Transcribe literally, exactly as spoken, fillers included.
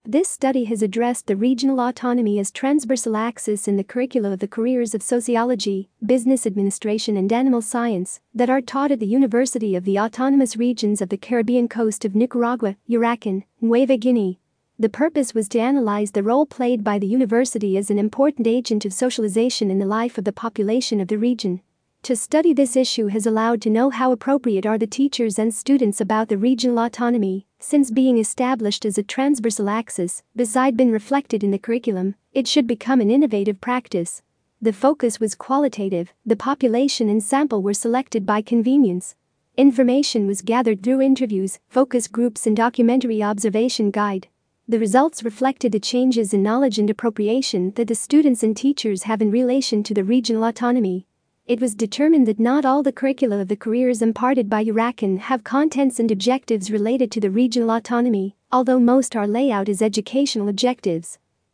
This study has addressed the regional autonomy as transversal axis in the curricula of the careers of sociology, business administration and animal science that are taught at the University of the Autonomous Regions of the Caribbean coast of Nicaragua, Urakan, Nueva Guinea. The purpose was to analyze the role played by the university as an important agent of socialization in the life of the population of the region. To study this issue has allowed to know how appropriate are the teachers and students about the regional autonomy, since being established as a transversal axis, beside being reflected in the curriculum, it should become an innovative practice. The focus was qualitative, the population and sample were selected by convenience. Information was gathered through interviews, focus groups and documentary observation guide. The results reflected the changes in knowledge and appropriation that the students and teachers have in relation to the regional autonomy. It was determined that not all the curricula of the careers imparted by Urakan have contents and objectives related to the regional autonomy, although most are laid out as educational objectives.